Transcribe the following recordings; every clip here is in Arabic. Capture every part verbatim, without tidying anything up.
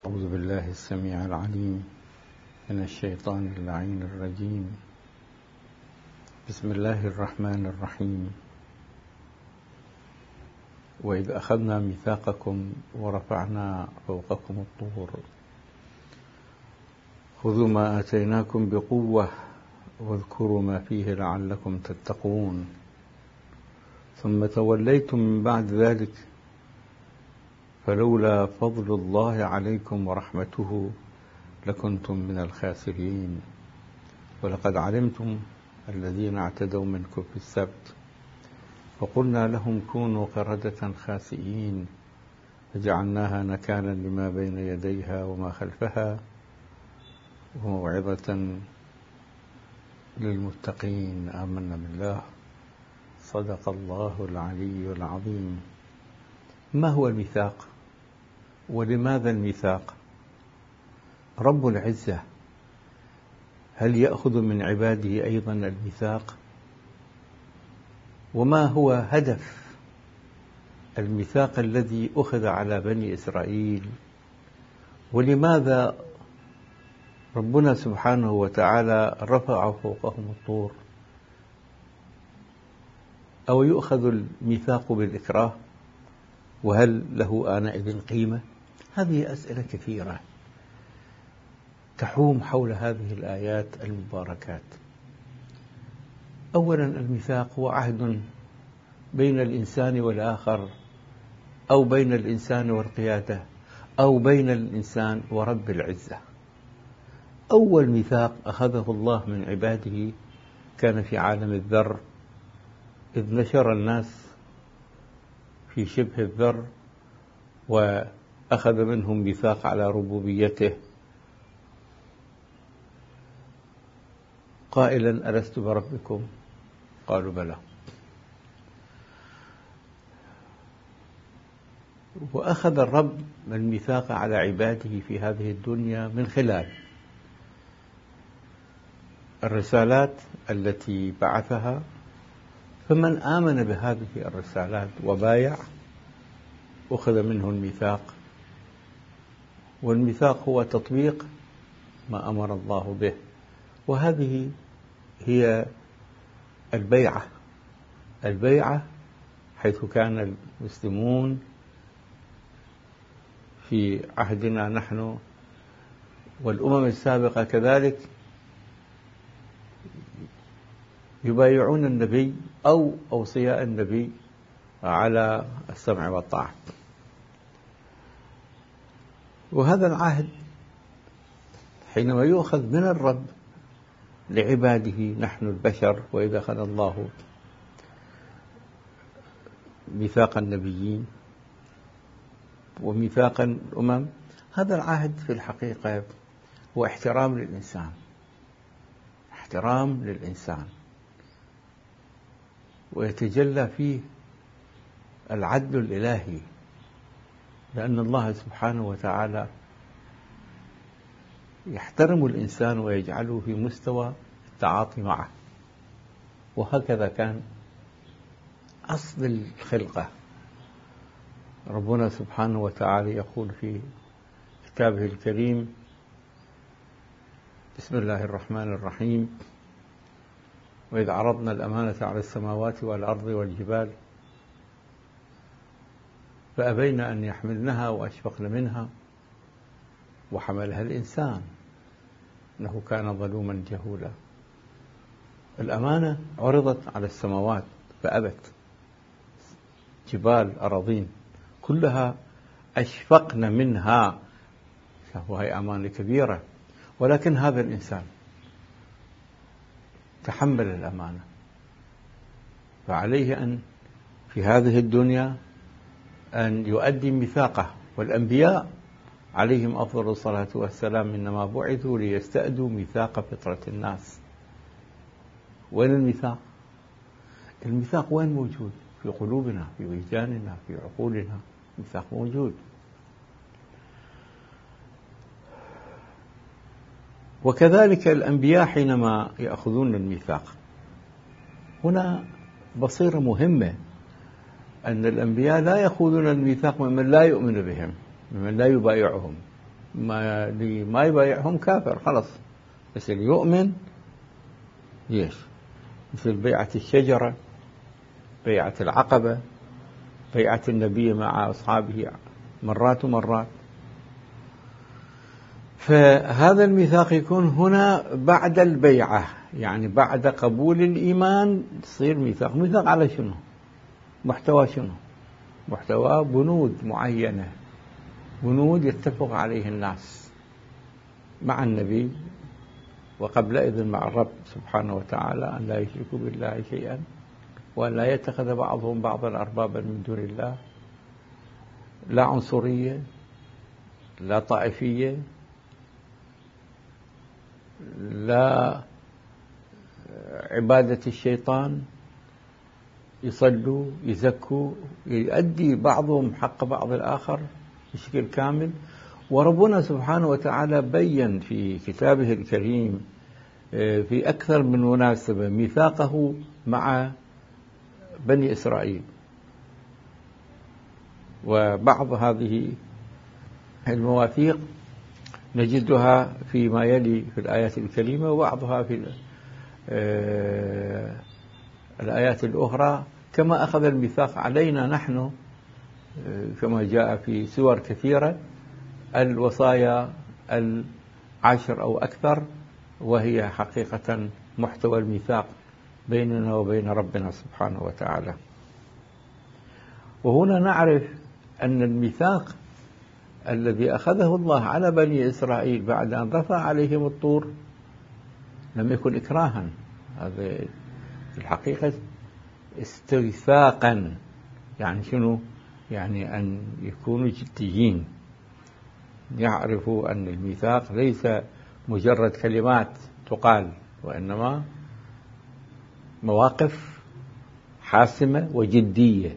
أعوذ بالله السميع العليم من الشيطان اللعين الرجيم. بسم الله الرحمن الرحيم. وإذ أخذنا ميثاقكم ورفعنا فوقكم الطور خذوا ما آتيناكم بقوة واذكروا ما فيه لعلكم تتقون ثم توليتم من بعد ذلك فلولا فضل الله عليكم ورحمته لكنتم من الخاسرين. ولقد علمتم الذين اعتدوا منكم في السبت فقلنا لهم كونوا قردة خاسئين فجعلناها نكالا لما بين يديها وما خلفها وموعظة للمتقين. آمنا بالله. صدق الله العلي العظيم. ما هو الميثاق؟ ولماذا الميثاق؟ رب العزة هل يأخذ من عباده أيضا الميثاق؟ وما هو هدف الميثاق الذي أخذ على بني إسرائيل؟ ولماذا ربنا سبحانه وتعالى رفع فوقهم الطور؟ أو يؤخذ الميثاق بالإكراه؟ وهل له آنئذ قيمة؟ هذه أسئلة كثيرة تحوم حول هذه الآيات المباركات. أولا، الميثاق هو عهد بين الإنسان والآخر، أو بين الإنسان والقيادة، أو بين الإنسان ورب العزة. أول ميثاق أخذه الله من عباده كان في عالم الذر، إذ نشر الناس في شبه الذر وأخذ منهم ميثاق على ربوبيته قائلا ألست بربكم؟ قالوا بلى. وأخذ الرب الميثاق على عباده في هذه الدنيا من خلال الرسالات التي بعثها، فمن آمن بهذه الرسالات وبايع أخذ منه الميثاق. والميثاق هو تطبيق ما أمر الله به، وهذه هي البيعة. البيعة حيث كان المسلمون في عهدنا نحن والأمم السابقة كذلك يبايعون النبي أو أوصياء النبي على السمع والطاعة. وهذا العهد حينما يؤخذ من الرب لعباده نحن البشر، وإذا أخذ الله ميثاق النبيين وميثاق الأمم، هذا العهد في الحقيقة هو احترام للإنسان، احترام للإنسان، ويتجلى فيه العدل الإلهي، لأن الله سبحانه وتعالى يحترم الإنسان ويجعله في مستوى التعاطي معه. وهكذا كان أصل الخلقة. ربنا سبحانه وتعالى يقول في كتابه الكريم: بسم الله الرحمن الرحيم: وإذ عرضنا الأمانة على السماوات والأرض والجبال فأبين أن يحملنها وأشفقن منها وحملها الإنسان إنه كان ظلوما جهولا. الأمانة عرضت على السماوات فأبت، جبال أراضين كلها أشفقن منها، وهي أمانة كبيرة، ولكن هذا الإنسان تحمل الأمانة، فعليه أن في هذه الدنيا أن يؤدي ميثاقه. والأنبياء عليهم أفضل الصلاة والسلام إنما بعثوا ليستأدوا ميثاق فطرة الناس. وين الميثاق؟ الميثاق وين موجود؟ في قلوبنا، في وجداننا، في عقولنا. الميثاق موجود. وكذلك الأنبياء حينما يأخذون الميثاق، هنا بصيرة مهمة أن الأنبياء لا يأخذون الميثاق ممن لا يؤمن بهم، ممن لا يبايعهم، ما اللي ما يبايعهم كافر خلص، بس اللي يؤمن ليش؟ مثل بيعة الشجرة، بيعة العقبة، بيعة النبي مع أصحابه مرات ومرات. فهذا الميثاق يكون هنا بعد البيعة، يعني بعد قبول الإيمان تصير ميثاق. ميثاق على شنو؟ محتوى شنو؟ محتوى بنود معينة، بنود يتفق عليه الناس مع النبي وقبلئذ مع الرب سبحانه وتعالى، أن لا يشركوا بالله شيئا، وأن لا يتخذ بعضهم بعضا أربابا من دون الله، لا عنصرية، لا طائفية، لا عبادة الشيطان، يصلوا يزكوا، يؤدي بعضهم حق بعض الآخر بشكل كامل. وربنا سبحانه وتعالى بيّن في كتابه الكريم في أكثر من مناسبة ميثاقه مع بني إسرائيل، وبعض هذه المواثيق نجدها فيما يلي في الآيات الكريمة، وبعضها في الآيات الأخرى، كما أخذ الميثاق علينا نحن كما جاء في سور كثيرة الوصايا العشر أو أكثر، وهي حقيقة محتوى الميثاق بيننا وبين ربنا سبحانه وتعالى. وهنا نعرف أن الميثاق الذي أخذه الله على بني إسرائيل بعد أن رفع عليهم الطور لم يكن إكراها، هذا في الحقيقة استوثاقا. يعني شنو؟ يعني أن يكونوا جديين، يعرفوا أن الميثاق ليس مجرد كلمات تقال، وإنما مواقف حاسمة وجدية.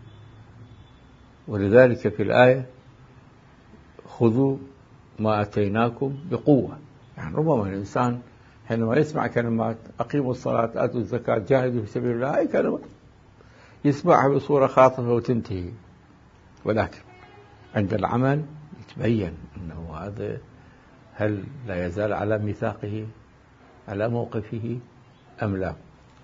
ولذلك في الآية خذوا ما أتيناكم بقوة. يعني ربما الإنسان حينما يسمع كلمات أقيموا الصلاة آتوا الزكاة جاهدوا في سبيل الله، أي كلمة يسمعها بصورة خاطفة وتنتهي، ولكن عند العمل يتبين أنه هذا هل لا يزال على ميثاقه، على موقفه أم لا.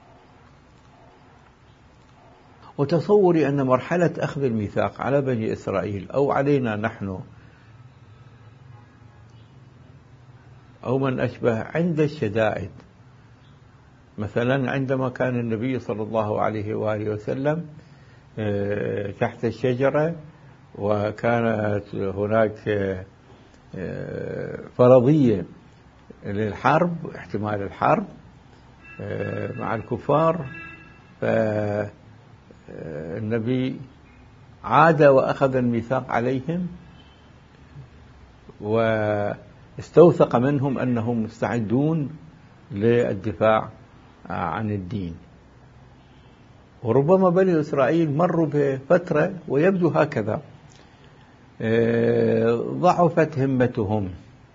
وتصوري أن مرحلة أخذ الميثاق على بني إسرائيل أو علينا نحن أو من أشبه عند الشدائد، مثلا عندما كان النبي صلى الله عليه وآله وسلم تحت الشجرة وكانت هناك فرضية للحرب، احتمال الحرب مع الكفار، فالنبي عاد وأخذ الميثاق عليهم واستوثق منهم أنهم مستعدون للدفاع عن الدين. وربما بني إسرائيل مروا بفترة ويبدو هكذا ضعفت همتهم،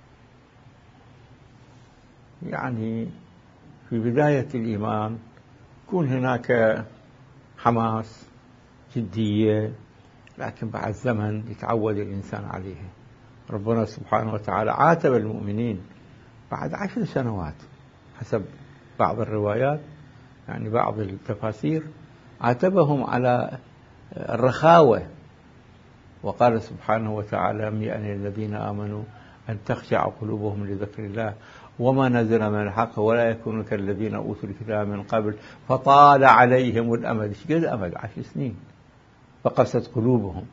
يعني في بداية الإيمان يكون هناك حماس جدية، لكن بعد زمن يتعود الإنسان عليه. ربنا سبحانه وتعالى عاتب المؤمنين بعد عشر سنوات حسب بعض الروايات، يعني بعض التفاسير عاتبهم على الرخاوة، وقال سبحانه وتعالى يعني الذين آمنوا أن تخشع قلوبهم لذكر الله وما نزل من الحق ولا يكونوا كالذين أوتوا الكتاب من قبل فطال عليهم الأمد. ايش قد أمد؟ عشر سنين فقست قلوبهم.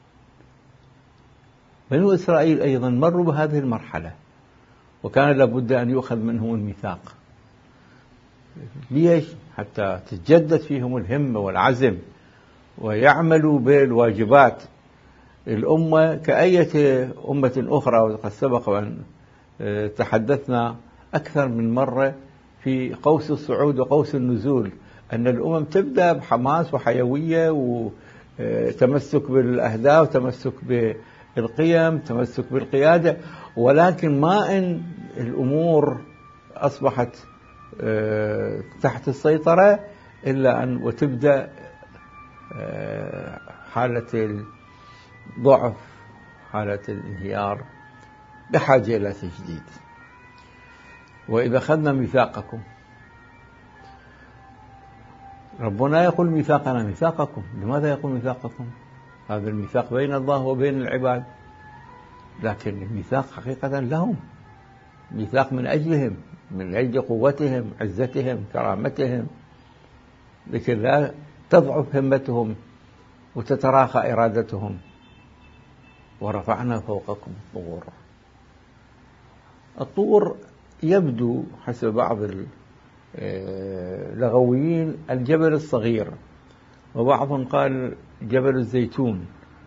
بنو إسرائيل أيضا مروا بهذه المرحلة وكان لابد أن يؤخذ منهم الميثاق. ليش؟ حتى تتجدد فيهم الهمة والعزم ويعملوا بالواجبات. الأمة كأية أمة أخرى، وقد سبق أن تحدثنا أكثر من مرة في قوس الصعود وقوس النزول، أن الأمم تبدأ بحماس وحيوية وتمسك بالأهداف، تمسك بالقيم، تمسك بالقيادة، ولكن ما إن الأمور أصبحت تحت السيطرة إلا أن وتبدأ حالة الضعف، حالة الانهيار، بحاجة إلى تجديد. وإذا أخذنا ميثاقكم، ربنا يقول ميثاقنا ميثاقكم. لماذا يقول ميثاقكم؟ هذا الميثاق بين الله وبين العباد، لكن الميثاق حقيقة لهم، ميثاق من أجلهم، من أجل قوتهم، عزتهم، كرامتهم، لكن لا تضعف همتهم وتتراخى إرادتهم. ورفعنا فوقكم الطور. الطور يبدو حسب بعض اللغويين الجبل الصغير، وبعضهم قال جبل الزيتون.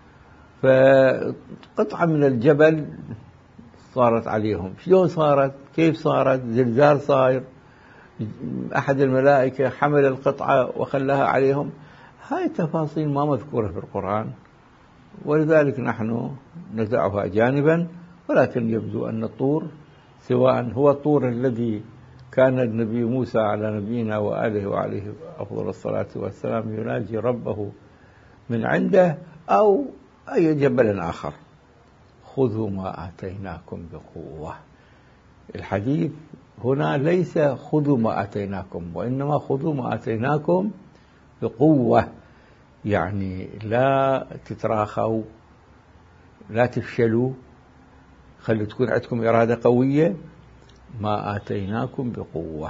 فقطعة من الجبل صارت عليهم. شلون صارت؟ كيف صارت؟ زلزال صاير، أحد الملائكة حمل القطعة وخلاها عليهم. هاي التفاصيل ما مذكورة في القرآن، ولذلك نحن ندعها جانبا. ولكن يبدو أن الطور سواء هو الطور الذي كان النبي موسى على نبينا وآله وعليه أفضل الصلاة والسلام يناجي ربه من عنده، أو أي جبل آخر. خذوا ما آتيناكم بقوة. الحديث هنا ليس خذوا ما آتيناكم، وإنما خذوا ما آتيناكم بقوة، يعني لا تتراخوا، لا تفشلوا، خلوا تكون عندكم إرادة قوية. ما آتيناكم بقوة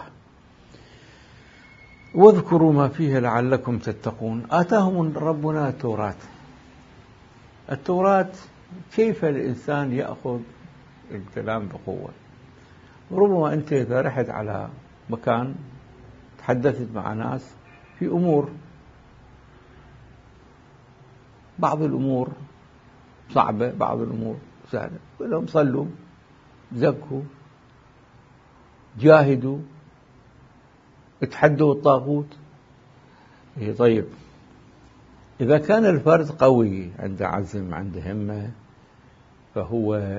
واذكروا ما فيه لعلكم تتقون. آتاهم ربنا التوراة. التوراة كيف الإنسان يأخذ الكلام بقوة؟ ربما أنت إذا رحت على مكان تحدثت مع ناس في أمور، بعض الأمور صعبة، بعض الأمور سهلة، قل لهم صلوا، زكوا، جاهدوا، اتحدوا الطاغوت. إيه طيب، إذا كان الفرد قوي، عنده عزم، عنده همة، فهو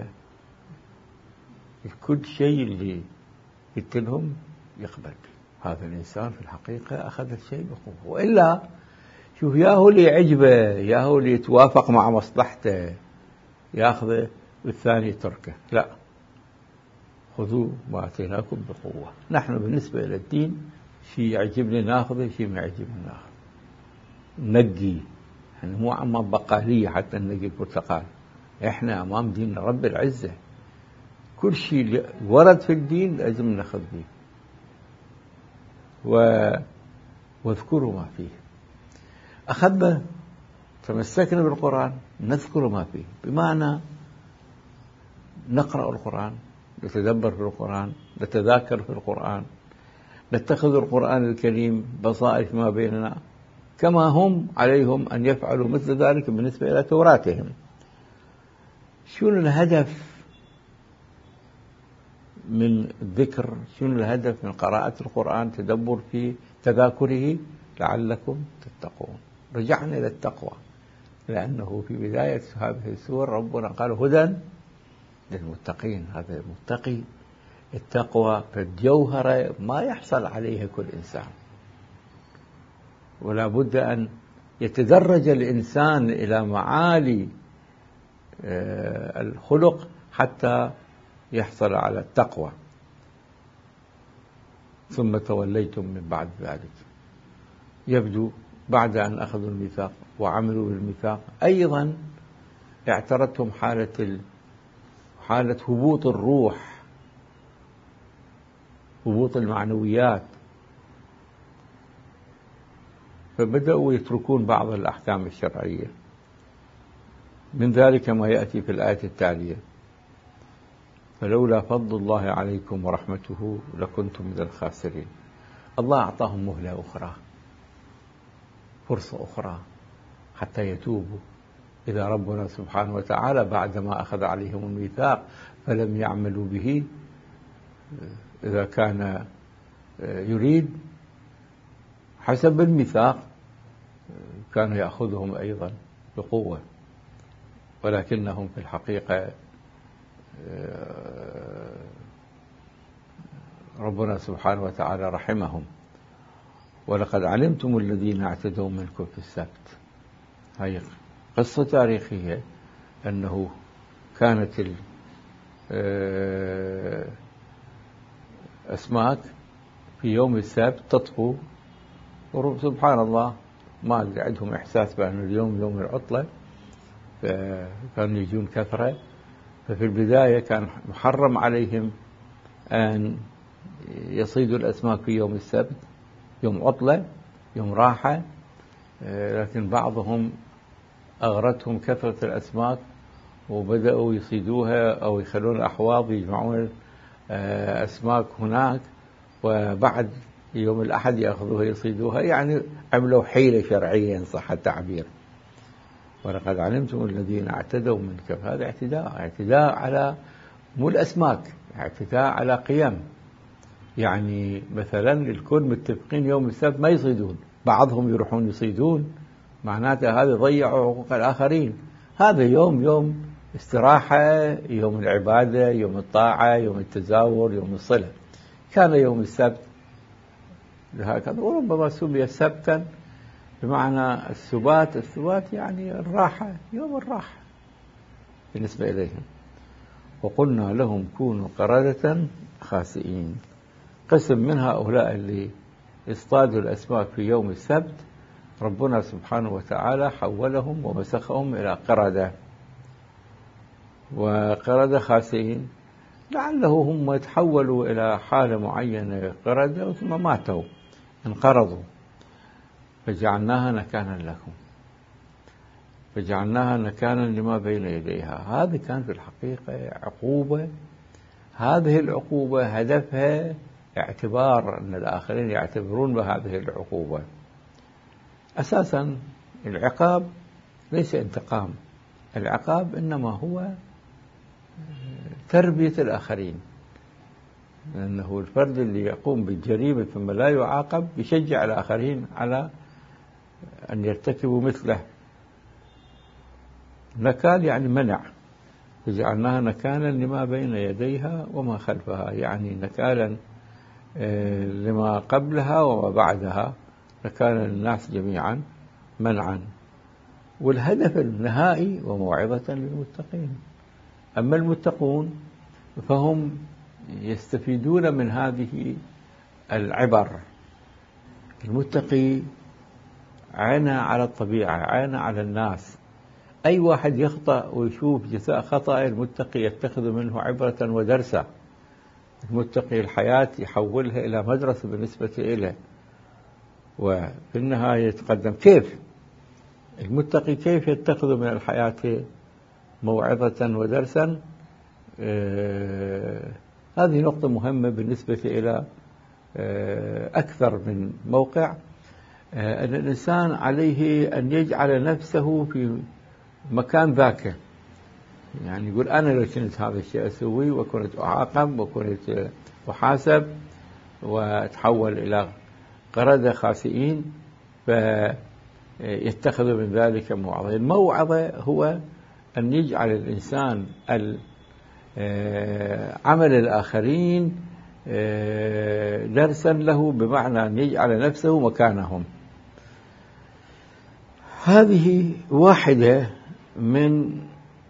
كل شيء اللي قلت لهم يقبل به. هذا الإنسان في الحقيقة أخذ الشيء بقوة. وإلا شوف، ياهو اللي يعجبه، ياهو اللي يتوافق مع مصلحته ياخذه، والثاني تركه. لا، خذوا ما آتيناكم بقوة. نحن بالنسبة إلى الدين شيء يعجبني ناخذه، شيء ما يعجبني ناخذه. نقي، يعني مو أمام بقالية حتى نقي البرتقال. إحنا أمام دين رب العزة، كل شيء ورد في الدين لازم ناخذ به. و... واذكروا ما فيه. أخذنا، تمسكنا بالقرآن، نذكر ما فيه، بمعنى نقرأ القرآن، نتدبر في القرآن، نتذاكر في القرآن، نتخذ القرآن الكريم بصائر فيما بيننا، كما هم عليهم أن يفعلوا مثل ذلك بالنسبة إلى توراتهم. شنو الهدف من الذكر؟ شنو الهدف من قراءة القرآن؟ تدبر في تذاكره لعلكم تتقون. رجعنا إلى التقوى، لأنه في بداية هذه السور ربنا قال هدى للمتقين. هذا المتقي، التقوى فالجوهرة ما يحصل عليها كل إنسان، ولا بد أن يتدرج الإنسان إلى معالي الخلق حتى يحصل على التقوى. ثم توليتم من بعد ذلك. يبدو بعد أن أخذوا الميثاق وعملوا بالميثاق أيضا اعترتهم حالة حالة هبوط الروح، هبوط المعنويات، فبدأوا يتركون بعض الأحكام الشرعية. من ذلك ما يأتي في الآية التالية: فلولا فضل الله عليكم ورحمته لكنتم من الخاسرين. الله أعطاهم مهلة أخرى، فرصة أخرى حتى يتوبوا. إذا ربنا سبحانه وتعالى بعدما أخذ عليهم الميثاق فلم يعملوا به، إذا كان يريد حسب الميثاق كان يأخذهم أيضا بقوة، ولكنهم في الحقيقة ربنا سبحانه وتعالى رحمهم. ولقد علمتم الذين اعتدوا منكم في السبت. هذه قصة تاريخية، أنه كانت أسماك في يوم السبت تطفو، وسبحان الله ما أدري عندهم إحساس بأن اليوم يوم العطلة، فكانوا يجون كثرة. ففي البداية كان محرم عليهم أن يصيدوا الأسماك في يوم السبت، يوم عطلة يوم راحة، لكن بعضهم أغرتهم كثرة الأسماك وبدأوا يصيدوها أو يخلون أحواض يجمعون أسماك هناك، وبعد يوم الأحد يأخذوها يصيدوها، يعني عملوا حيلة شرعية إن صح التعبير. ولقد علمتم الذين اعتدوا منكم، هذا اعتداء اعتداء على مو الأسماك، اعتداء على قيم. يعني مثلا الكل متفقين يوم السبت ما يصيدون، بعضهم يروحون يصيدون، معناته هذا ضيعوا حقوق الآخرين. هذا يوم يوم استراحة، يوم العبادة، يوم الطاعة، يوم التزاور، يوم الصلة. كان يوم السبت هكذا، وربما سمي سبتا بمعنى السبات. السبات يعني الراحة، يوم الراحة بالنسبة إليهم. وقلنا لهم كونوا قردة خاسئين. قسم من هؤلاء اللي اصطادوا الأسماك في يوم السبت ربنا سبحانه وتعالى حولهم ومسخهم إلى قردة، وقردة خاسئين، لعله هم يتحولوا إلى حالة معينة قردة ثم ماتوا انقرضوا، فجعلناها نكانا لكم، فجعلناها نكانا لما بين يديها. هذه كانت في الحقيقة عقوبة. هذه العقوبة هدفها اعتبار أن الآخرين يعتبرون بهذه العقوبة. أساسا العقاب ليس انتقام، العقاب إنما هو تربية الآخرين، لأنه الفرد اللي يقوم بالجريمة ثم لا يعاقب يشجع الآخرين على أن يرتكبوا مثله. نكال يعني منع، فجعلناها نكالا لما بين يديها وما خلفها، يعني نكالا لما قبلها وما بعدها، نكالا للناس جميعا، منعا. والهدف النهائي وموعظة للمتقين. أما المتقون فهم يستفيدون من هذه العبر. المتقي عينه على الطبيعة، عينه على الناس. أي واحد يخطأ ويشوف جزاء خطأ، المتقي يتخذ منه عبرة ودرسا. المتقي الحياة يحولها إلى مدرسة بالنسبة إليه، وفي النهاية يتقدم. كيف المتقي كيف يتخذ من الحياة موعظة ودرسا؟ آه هذه نقطة مهمة بالنسبة إلى آه أكثر من موقع. آه أن الإنسان عليه أن يجعل نفسه في مكان ذاك، يعني يقول أنا لو كنت هذا الشيء أسوي وكنت أعاقب وكنت أحاسب، وتحول إلى قردة خاسئين، فيتخذ من ذلك موعظة. الموعظة هو أن يجعل الإنسان عمل الآخرين درسا له، بمعنى أن يجعل نفسه مكانهم. هذه واحدة من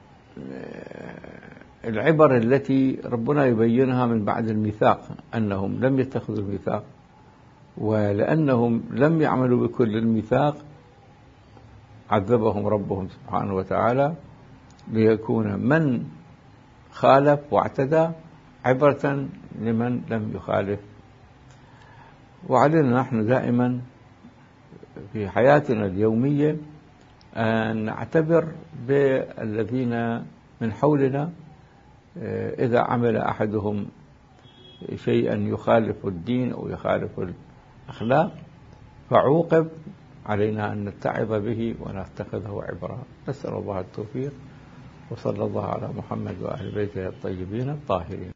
العبر التي ربنا يبينها من بعد الميثاق، أنهم لم يتخذوا الميثاق، ولأنهم لم يعملوا بكل الميثاق عذبهم ربهم سبحانه وتعالى، ليكون من خالف واعتدى عبرة لمن لم يخالف. وعلينا نحن دائما في حياتنا اليومية أن نعتبر بالذين من حولنا، إذا عمل أحدهم شيئا يخالف الدين أو يخالف الأخلاق فعوقب، علينا أن نتعظ به ونتخذه عبرة. نسأل الله التوفيق، وصلى الله على محمد وأهل بيته الطيبين الطاهرين.